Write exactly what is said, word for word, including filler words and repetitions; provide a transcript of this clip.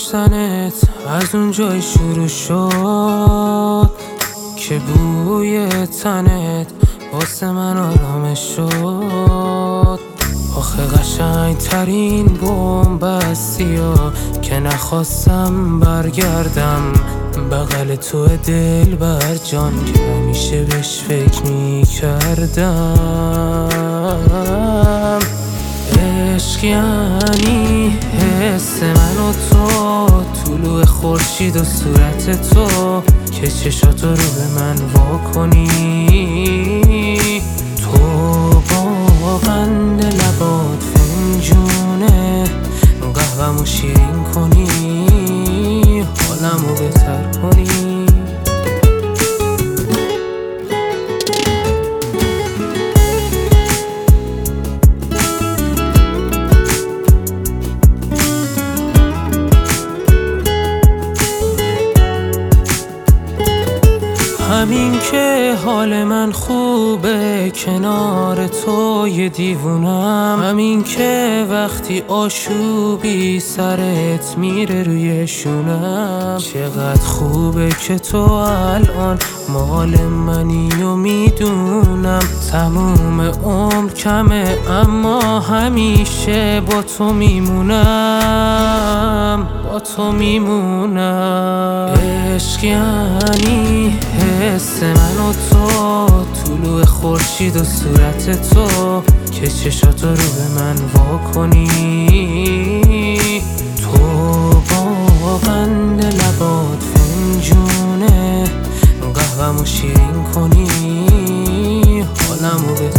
داشتنت از اون جای شروع شد که بوی تنت واسه من آرامش شد. آخه قشنگ ترین بومبستی ها که نخواستم برگردم بغل تو دل بر جان که همیشه بهش فکر می کردم. عشق یعنی حس من و تو، طلوع خورشید و صورت تو که چشاتو رو به من وا کنی. تو با قند لبات فنجونه قهوه‌مو شیرین کنی، حالمو بهتر کنی. همین که حال من خوبه کنار تو یه دیوونم، همین که وقتی آشوبی سرت میره روی شونم. چقدر خوبه که تو الان مال منی و میدونم تموم عمر کمه اما همیشه با تو میمونم، با تو میمونم. عشق یعنی حس من و تو، طلوع خورشید و صورت تو که چشاتو رو به من وا کنی. تو با قند لبات فنجونه قهوه‌مو شیرین کنی، حالمو بهتر